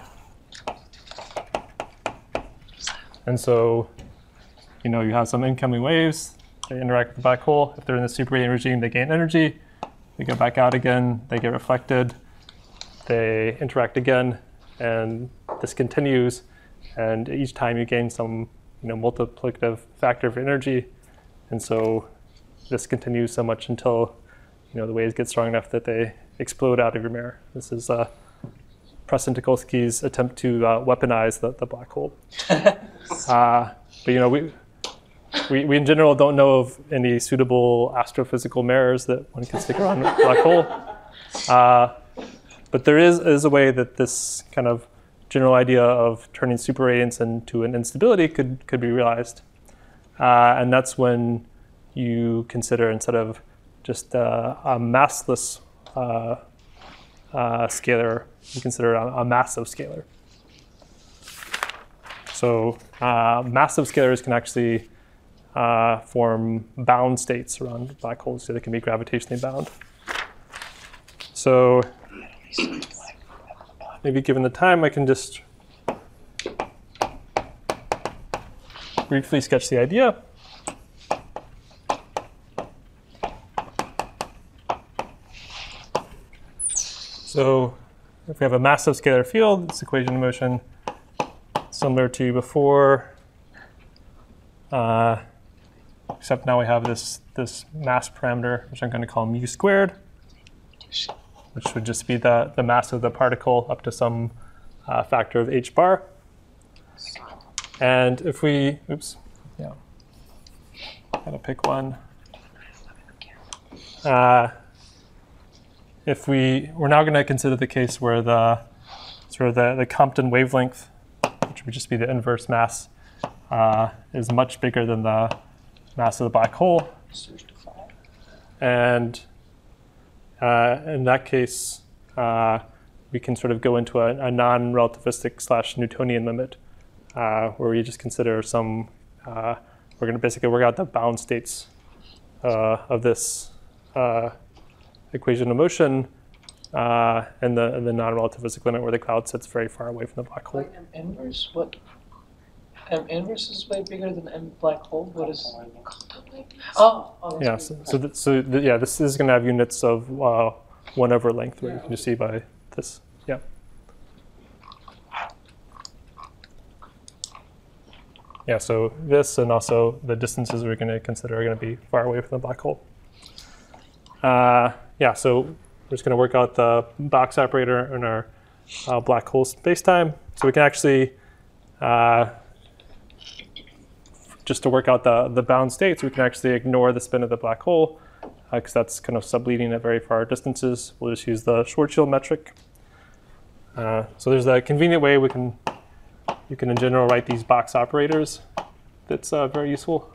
And so, you have some incoming waves. They interact with the black hole. If they're in the super radiant regime, they gain energy. They go back out again. They get reflected. They interact again. And this continues. And each time you gain some, multiplicative factor of energy. And so this continues so much until, the waves get strong enough that they explode out of your mirror. This is Preston Tukolsky's attempt to weaponize the black hole. But we in general don't know of any suitable astrophysical mirrors that one can stick around a black hole. But there is a way that this kind of general idea of turning superradiance into an instability could be realized. And that's when you consider, instead of just a massless scalar, you consider a massive scalar. So massive scalars can actually form bound states around black holes, so they can be gravitationally bound. So maybe given the time, I can just briefly sketch the idea. So if we have a massive scalar field, this equation of motion similar to before, except now we have this mass parameter, which I'm going to call mu squared, which would just be the mass of the particle up to some factor of h bar. And if we, gotta pick one. We're now going to consider the case where the Compton wavelength, which would just be the inverse mass, is much bigger than the mass of the black hole. And in that case, we can sort of go into a non-relativistic / Newtonian limit, where we just consider some, we're going to basically work out the bound states of this equation of motion and the non-relativistic limit where the cloud sits very far away from the black hole. M inverse? What? M inverse is way bigger than M black hole? What is? Yeah, this is going to have units of 1 over length, where you can just see by this. Yeah. Yeah, so this and also the distances we're going to consider are going to be far away from the black hole. Yeah, so we're just going to work out the box operator in our black hole spacetime. So we can actually, just to work out the bound states, we can actually ignore the spin of the black hole, because that's kind of subleading at very far distances. We'll just use the Schwarzschild metric. So there's a convenient way you can in general write these box operators. That's very useful.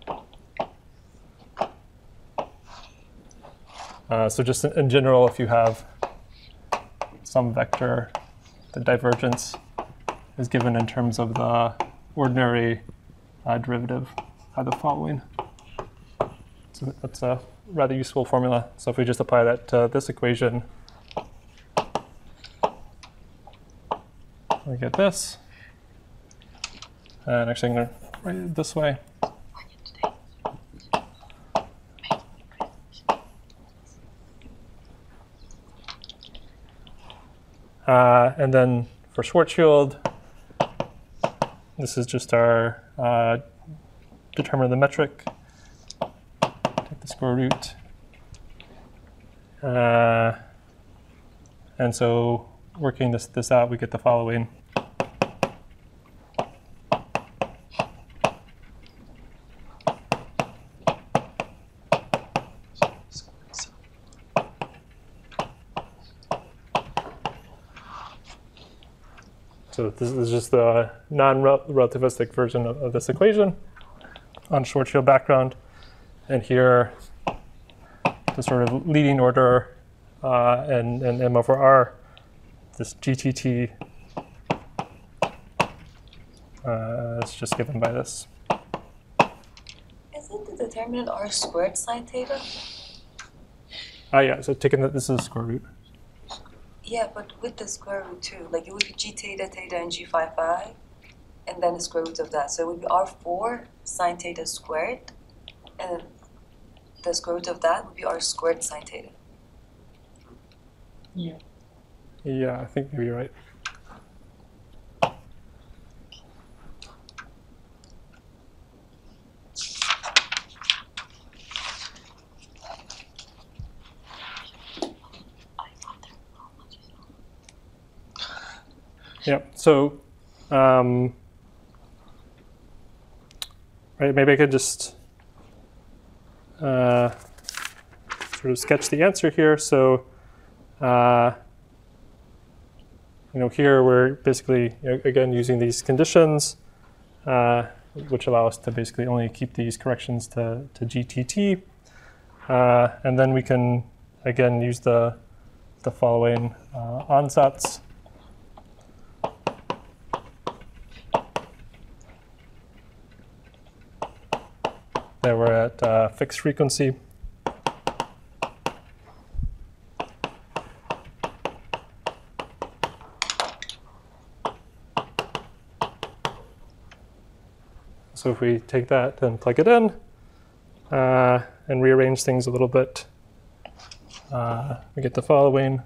So just in general, if you have some vector, the divergence is given in terms of the ordinary derivative of the following. So that's a rather useful formula. So if we just apply that to this equation, we get this. And actually, I'm going to write it this way. And then for Schwarzschild, this is just our determine the metric. Take the square root. And so working this out, we get the following. So this is just the non-relativistic version of this equation on Schwarzschild background. And here, the sort of leading order and M over R, this GTT is just given by this. Isn't the determinant R squared sine theta? Yeah, so taking that, this is square root. Yeah, but with the square root too, like it would be g theta, theta, and g phi phi, and then the square root of that. So it would be r4 sine theta squared, and the square root of that would be r squared sine theta. Yeah. Yeah, I think maybe you're right. Yep. So, right, maybe I could just sort of sketch the answer here. So, Here we're basically, again, using these conditions, which allow us to basically only keep these corrections to GTT. And then we can, again, use the following ansatz. There we're at fixed frequency. So if we take that and plug it in and rearrange things a little bit, we get the following.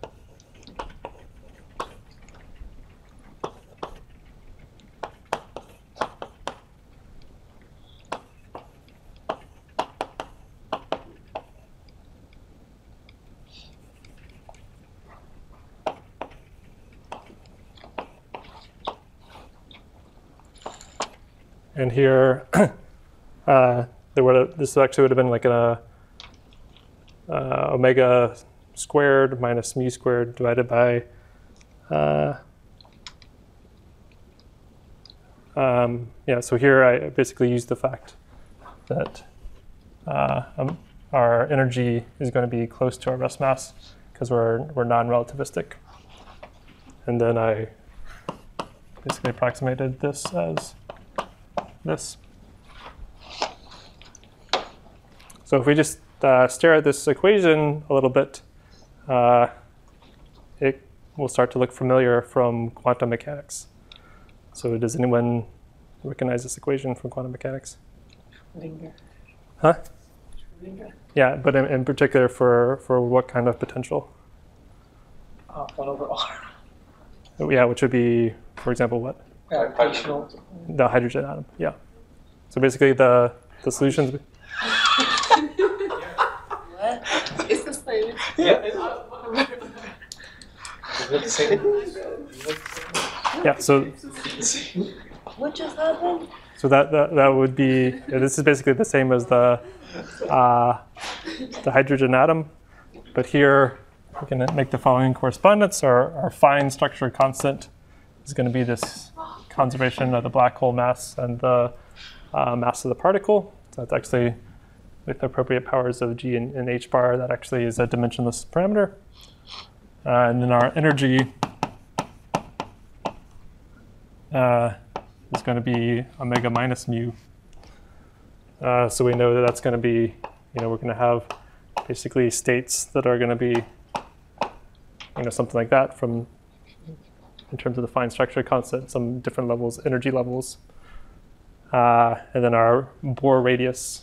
And here, this actually would have been like an omega squared minus mu squared divided by so here I basically use the fact that our energy is going to be close to our rest mass because we're non-relativistic. And then I basically approximated this as this. So if we just stare at this equation a little bit, it will start to look familiar from quantum mechanics. So does anyone recognize this equation from quantum mechanics? Schrödinger. Huh? Schrödinger. Yeah, but in particular for what kind of potential? 1 over R. Yeah, which would be, for example, what? Gravitational. The hydrogen atom, yeah. So basically the solutions. What? It's the same. Yeah, so What just happened? so that would be, this is basically the same as the hydrogen atom, but here we can make the following correspondence. Our fine structure constant is going to be this conservation of the black hole mass and the mass of the particle. So that's actually, with the appropriate powers of G and H bar, that actually is a dimensionless parameter. And then our energy is going to be omega minus mu. So we know that that's going to be, we're going to have basically states that are going to be, something like that from, in terms of the fine structure constant, some different levels, energy levels. And then our Bohr radius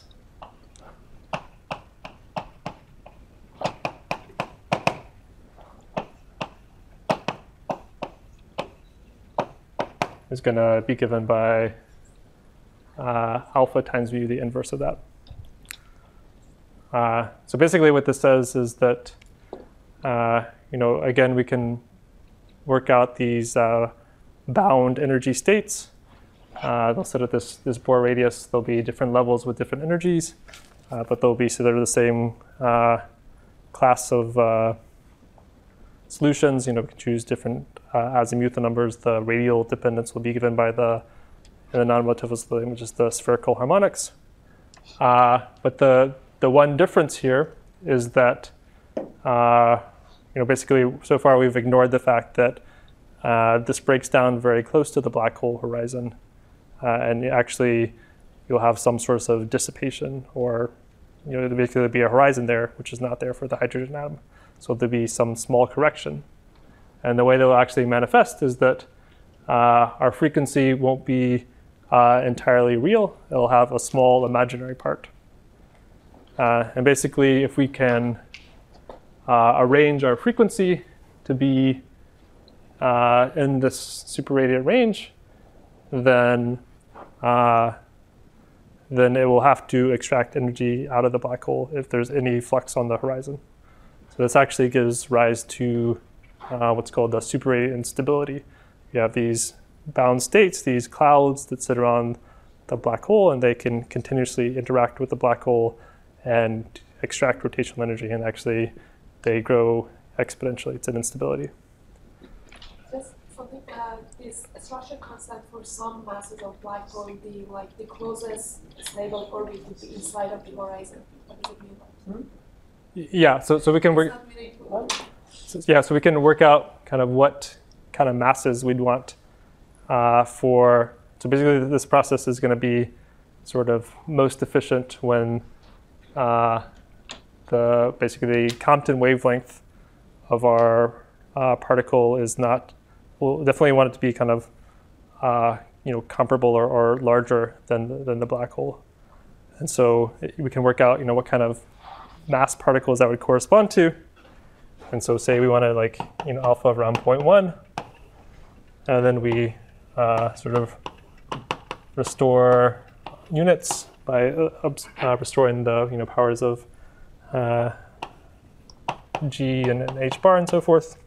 is going to be given by alpha times mu, the inverse of that. So basically what this says is that, again, we can work out these bound energy states. They'll sit at this Bohr radius. There'll be different levels with different energies, but they'll be sort of the same class of solutions. We can choose different azimuthal numbers. The radial dependence will be given by in the non-relativistic limit, which is the spherical harmonics. But the one difference here is that basically so far we've ignored the fact that this breaks down very close to the black hole horizon, and actually you'll have some source of dissipation, or there'll be a horizon there which is not there for the hydrogen atom. So there'll be some small correction. And the way that will actually manifest is that our frequency won't be entirely real. It'll have a small imaginary part. And basically, if we can arrange our frequency to be in this superradiant range, then it will have to extract energy out of the black hole if there's any flux on the horizon. So this actually gives rise to what's called the superradiant instability. You have these bound states, these clouds that sit around the black hole, and they can continuously interact with the black hole and extract rotational energy. And actually, they grow exponentially. It's an instability. Just something, this structure constant for some masses of black hole, the closest stable orbit would be inside of the horizon. What does it mean? Yeah, so we can work. So we can work out kind of what kind of masses we'd want for. So basically, this process is going to be sort of most efficient when basically the Compton wavelength of our particle is not. We'll definitely want it to be kind of comparable or larger than the black hole, and so we can work out what kind of mass particles that would correspond to. And so say we want to alpha around 0.1, and then we sort of restore units by restoring the powers of G and H bar and so forth.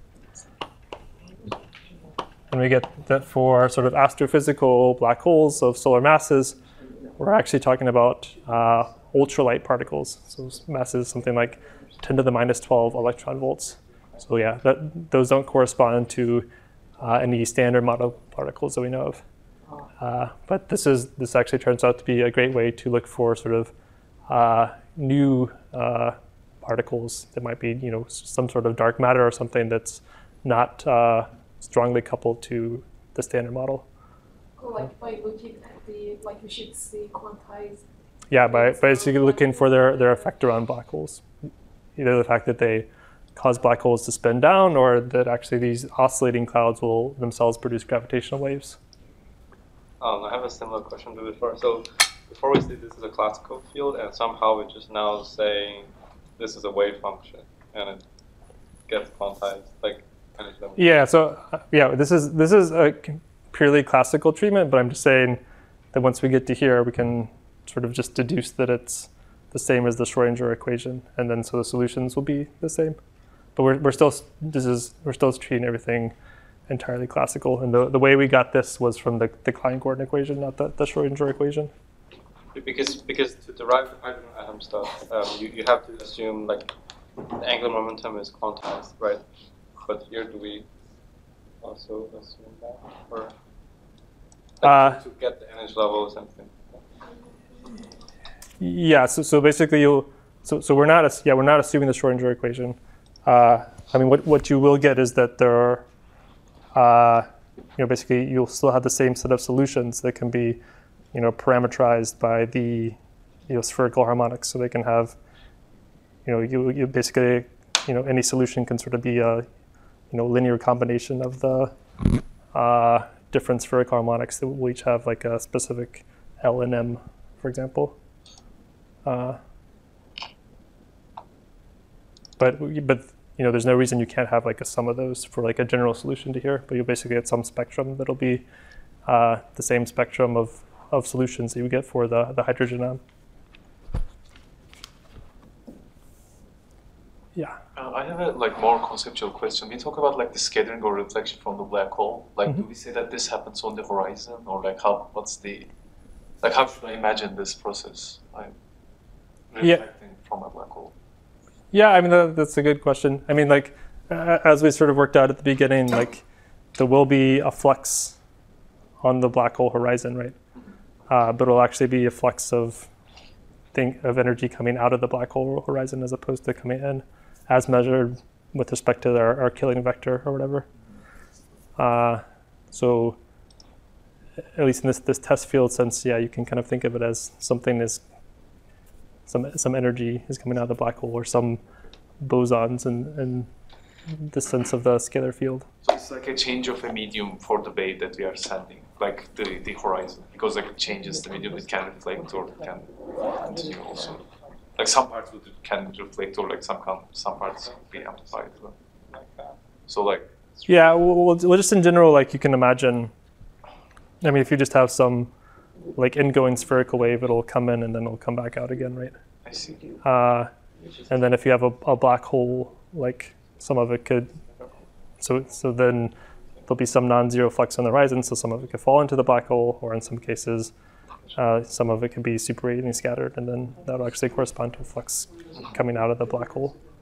And we get that for sort of astrophysical black holes of solar masses, we're actually talking about ultralight particles. So mass is something like 10 to the minus 12 electron volts. So yeah, those don't correspond to any standard model particles that we know of. But this actually turns out to be a great way to look for sort of new particles that might be some sort of dark matter or something that's not strongly coupled to the standard model. Like by looking at we should see quantized. Yeah, by basically looking for their effect around black holes. Either the fact that they cause black holes to spin down, or that actually these oscillating clouds will themselves produce gravitational waves. I have a similar question to before. So before we say this is a classical field, and somehow we're just now saying this is a wave function, and it gets quantized, like energy level. Yeah. So this is a purely classical treatment, but I'm just saying that once we get to here, we can sort of just deduce that it's the same as the Schrodinger equation, and then so the solutions will be the same. But we're still treating everything entirely classical, and the way we got this was from the Klein-Gordon equation, not the Schrodinger equation. Because to derive the hydrogen atom stuff, you have to assume like the angular momentum is quantized, right? But here, do we also assume that, or to get the energy levels and things? Yeah. So basically, we're not assuming the Schrodinger equation. I mean, what you will get is that there are, basically you'll still have the same set of solutions that can be, parameterized by the, spherical harmonics. So they can have, you basically, any solution can sort of be a, linear combination of the different spherical harmonics that will each have like a specific L and M, for example. But there's no reason you can't have like a sum of those for like a general solution to here. But you'll basically get some spectrum that'll be the same spectrum of solutions that you get for the hydrogen atom. Yeah. I have a more conceptual question. We talk about the scattering or reflection from the black hole. Do we say that this happens on the horizon, or how should I imagine this process? Reflecting from a black hole. Yeah, I mean that's a good question. I mean, as we sort of worked out at the beginning, there will be a flux on the black hole horizon, right? But it'll actually be a flux of energy coming out of the black hole horizon as opposed to coming in, as measured with respect to our Killing vector or whatever. So at least in this test field sense, yeah, you can kind of think of it as something is some energy is coming out of the black hole, or some bosons in the sense of the scalar field. So it's like a change of a medium for the wave that we are sending, like the horizon, because it changes the medium, it can reflect or it can continue also. Some parts can reflect, or some parts be amplified. So yeah, well, just in general, you can imagine. I mean, if you just have some ingoing spherical wave, it'll come in and then it'll come back out again, right? I see. And then if you have a black hole, some of it could, so then there'll be some non-zero flux on the horizon, so some of it could fall into the black hole, or in some cases, some of it could be super radiating scattered, and then that'll actually correspond to a flux coming out of the black hole.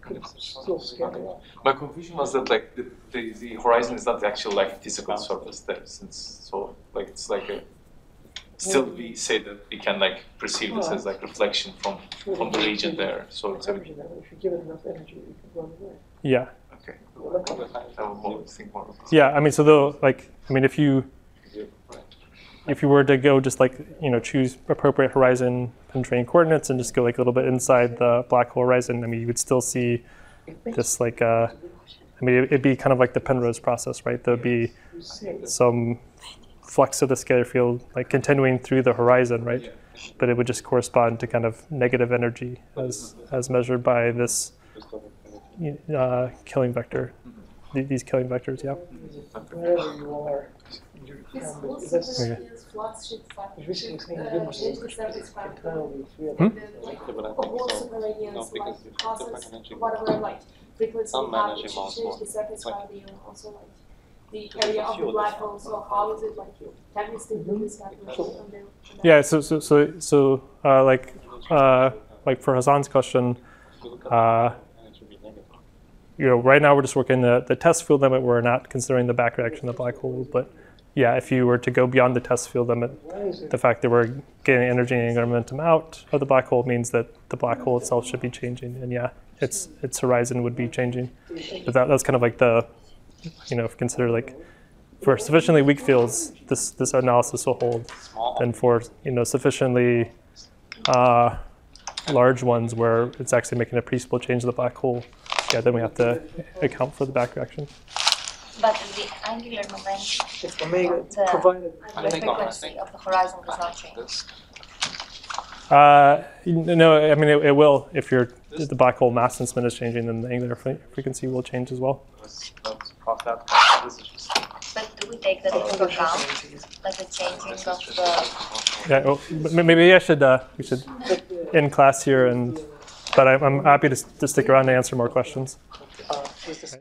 Still scaling up. My confusion was that like the horizon is not the actual like physical surface there, since so like it's like a still we say that we can like perceive this as like reflection from the region there. So it's a, If you give it enough energy, you can run away. Yeah. okay. I will think more of this. Yeah. I mean, so though, like, I mean, if you were to go just like, choose appropriate horizon penetrating coordinates and just go like a little bit inside the black hole horizon, I mean, you would still see this like, I mean, it'd be kind of like the Penrose process, right? There'd be some flux of the scalar field like continuing through the horizon, right? But it would just correspond to kind of negative energy as measured by this killing vector, these killing vectors, yeah. Wherever you are, This whole Okay. superspace flux should it's basically saying the goodness is surface gravity. entirely free of And then like Yeah, but I a think whole so. super radiance No, because like it's process different energy. whatever like frequency Some you have, energy it should amounts change more. the surface Like- gravity and also like the area of the black hole. So how is it like can we still do this calculation on the Yeah. So like for Hassan's question, right now we're just working the test field limit. We're not considering the back reaction of the black hole, but yeah, if you were to go beyond the test field limit, the fact that we're getting energy and angular momentum out of the black hole means that the black hole itself should be changing, and yeah, its horizon would be changing. But that's kind of like the, if you consider like for sufficiently weak fields, this analysis will hold, and for sufficiently large ones where it's actually making a appreciable change in the black hole, yeah, then we have to account for the back reaction. But the angular momentum If omega of the, provided the frequency of the horizon does not change. No, I mean it will if the black hole mass and spin is changing, then the angular frequency will change as well. Let's cross that. This is just But do we take that into account, like the changing of the? Yeah, well, maybe we should end class here, but I'm happy to stick around and answer more questions.